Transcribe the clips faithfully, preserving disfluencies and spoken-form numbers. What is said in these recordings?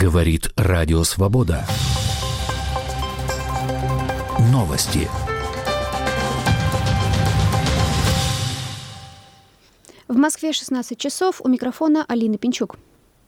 Говорит Радио Свобода. Новости. В Москве шестнадцать часов. У микрофона Алина Пинчук.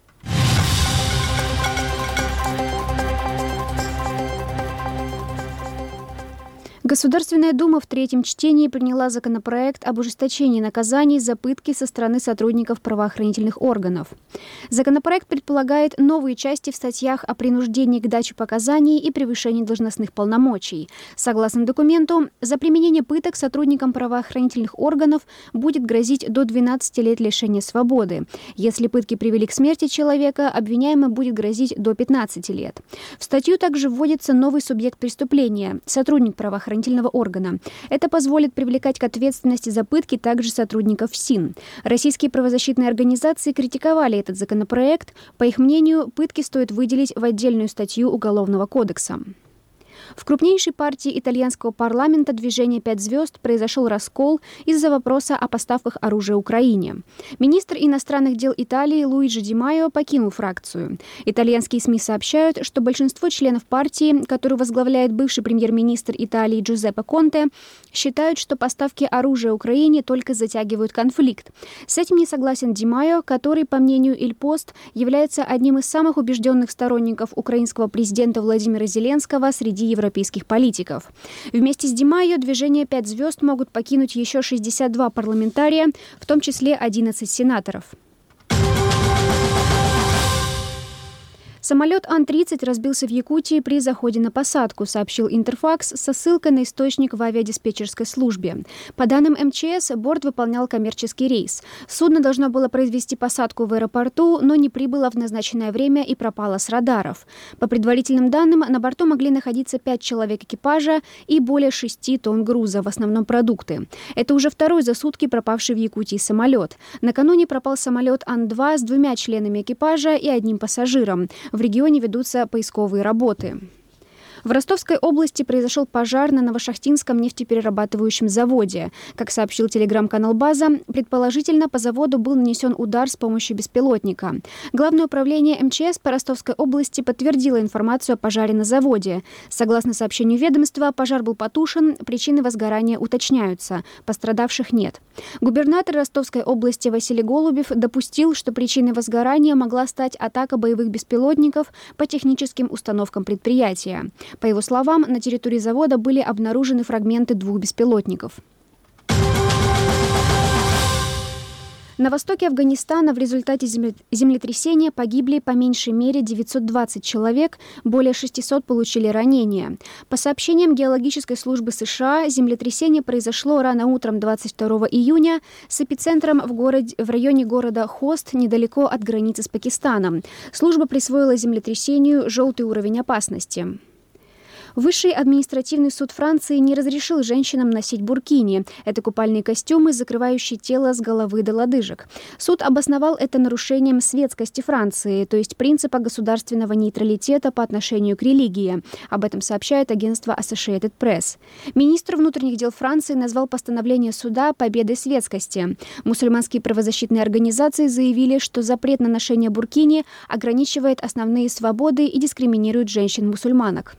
Государственная Дума в третьем чтении приняла законопроект об ужесточении наказаний за пытки со стороны сотрудников правоохранительных органов. Законопроект предполагает новые части в статьях о принуждении к даче показаний и превышении должностных полномочий. Согласно документу, за применение пыток сотрудникам правоохранительных органов будет грозить до двенадцати лет лишения свободы. Если пытки привели к смерти человека, обвиняемый будет грозить до пятнадцати лет. В статью также вводится новый субъект преступления – сотрудник правоохранительного органа. Это позволит привлекать к ответственности за пытки также сотрудников СИН. Российские правозащитные организации критиковали этот законопроект. По их мнению, пытки стоит выделить в отдельную статью Уголовного кодекса. В крупнейшей партии итальянского парламента «Движение пять звезд» произошел раскол из-за вопроса о поставках оружия Украине. Министр иностранных дел Италии Луиджи Ди Майо покинул фракцию. Итальянские СМИ сообщают, что большинство членов партии, которую возглавляет бывший премьер-министр Италии Джузеппе Конте, считают, что поставки оружия Украине только затягивают конфликт. С этим не согласен Ди Майо, который, по мнению Иль Пост, является одним из самых убежденных сторонников украинского президента Владимира Зеленского среди европейских политиков. Вместе с Ди Майо «Движение пять звезд» могут покинуть еще шестьдесят два парламентария, в том числе одиннадцать сенаторов. Самолет Ан тридцать разбился в Якутии при заходе на посадку, сообщил Интерфакс со ссылкой на источник в авиадиспетчерской службе. По данным эм че эс, борт выполнял коммерческий рейс. Судно должно было произвести посадку в аэропорту, но не прибыло в назначенное время и пропало с радаров. По предварительным данным, на борту могли находиться пять человек экипажа и более шести тонн груза, в основном продукты. Это уже второй за сутки пропавший в Якутии самолет. Накануне пропал самолет Ан два с двумя членами экипажа и одним пассажиром. В регионе ведутся поисковые работы. В Ростовской области произошел пожар на Новошахтинском нефтеперерабатывающем заводе. Как сообщил телеграм-канал «База», предположительно по заводу был нанесен удар с помощью беспилотника. Главное управление эм че эс по Ростовской области подтвердило информацию о пожаре на заводе. Согласно сообщению ведомства, пожар был потушен, причины возгорания уточняются, пострадавших нет. Губернатор Ростовской области Василий Голубев допустил, что причиной возгорания могла стать атака боевых беспилотников по техническим установкам предприятия. По его словам, на территории завода были обнаружены фрагменты двух беспилотников. На востоке Афганистана в результате землетрясения погибли по меньшей мере девятьсот двадцать человек, более шестисот получили ранения. По сообщениям геологической службы США, землетрясение произошло рано утром двадцать второго июня с эпицентром в, городе, в районе города Хост, недалеко от границы с Пакистаном. Служба присвоила землетрясению желтый уровень опасности. Высший административный суд Франции не разрешил женщинам носить буркини. Это купальные костюмы, закрывающие тело с головы до лодыжек. Суд обосновал это нарушением светскости Франции, то есть принципа государственного нейтралитета по отношению к религии. Об этом сообщает агентство Associated Press. Министр внутренних дел Франции назвал постановление суда победой светскости. Мусульманские правозащитные организации заявили, что запрет на ношение буркини ограничивает основные свободы и дискриминирует женщин-мусульманок.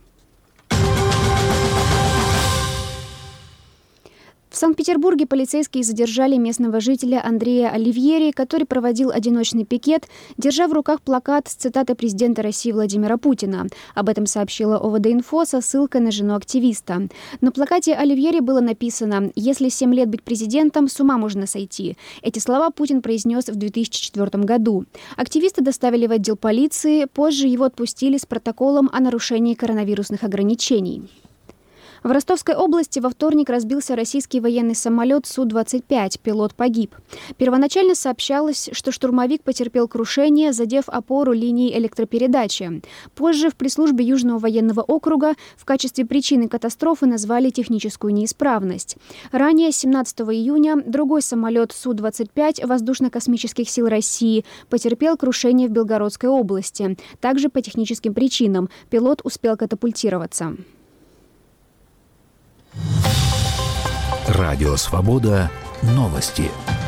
В Санкт-Петербурге полицейские задержали местного жителя Андрея Оливьери, который проводил одиночный пикет, держа в руках плакат с цитатой президента России Владимира Путина. Об этом сообщила о вэ дэ-инфо со ссылкой на жену активиста. На плакате Оливьери было написано «Если семь лет быть президентом, с ума можно сойти». Эти слова Путин произнес в две тысячи четвёртом году. Активиста доставили в отдел полиции, позже его отпустили с протоколом о нарушении коронавирусных ограничений. В Ростовской области во вторник разбился российский военный самолет Су двадцать пять, пилот погиб. Первоначально сообщалось, что штурмовик потерпел крушение, задев опору линии электропередачи. Позже в пресс-службе Южного военного округа в качестве причины катастрофы назвали техническую неисправность. Ранее, семнадцатого июня, другой самолет Су двадцать пять Воздушно-космических сил России потерпел крушение в Белгородской области. Также по техническим причинам пилот успел катапультироваться. Радио Свобода. Новости.